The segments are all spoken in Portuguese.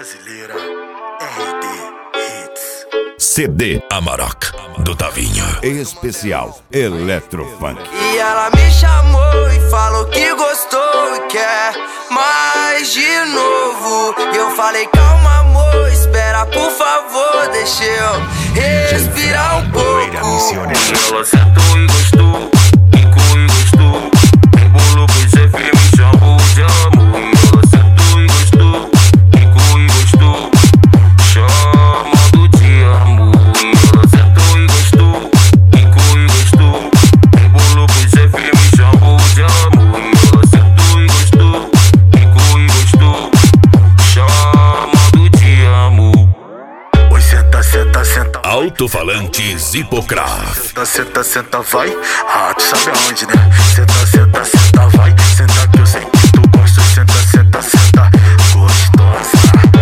brasileira, RD Hits. CD Amarok, do Tavinho. Especial Electrofunk. E ela me chamou e falou que gostou e quer mais de novo. Eu falei, calma amor, espera por favor, deixa eu respirar um pouco. Ela sentou e gostou, quicou e gostou, embolou com chefe, me chamou de amor. Ela sentou e gostou, quicou e gostou, chamando de amor. Ela sentou e gostou, quicou e gostou, embolou com chefe, me chamou de amor. Ela sentou e gostou, quicou e gostou, chamando de amor. Oi, senta, senta, senta. Alto-falantes Hipocraf. Senta, senta, senta, vai. Ah, tu sabe aonde, né? Senta, senta, senta, vai. Senta que eu sei que tu gosta. Senta, senta, senta, gostosa.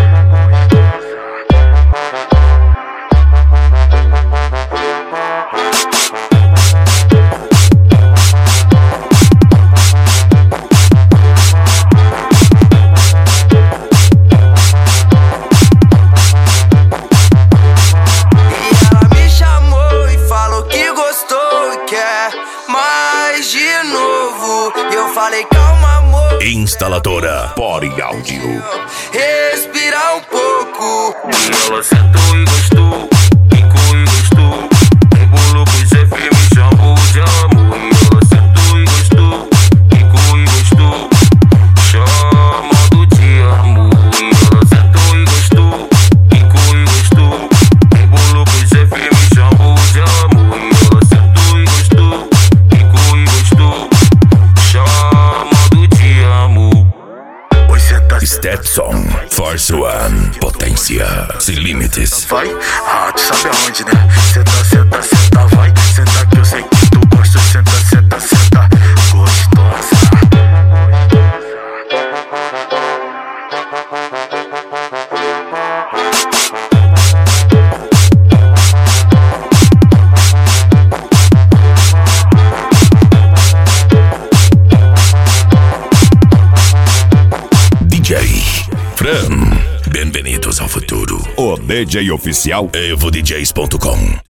Mais de novo, eu falei calma amor. Instaladora Pori Áudio. Respirar um pouco. Ela sentou e gostou, quicou e gostou, embolou com chefe, me chamou de amor. Ela sentou e gostou, quicou e gostou, chamando de amor. Ela sentou e gostou, quicou e gostou, embolou com chefe, me chamou de amor. Ela sentou e gostou, quicou e gostou, chamando de amor. Oi, senta, senta, Stetson, Force One, potência sem limites. vai. Ah, tu sabe aonde, né? Senta, senta, senta, vai. Senta que eu sei que tu gosta. Senta, senta, senta, gostosa. DJ Fran, bem-vindos ao futuro. O DJ oficial EvoDJs.com.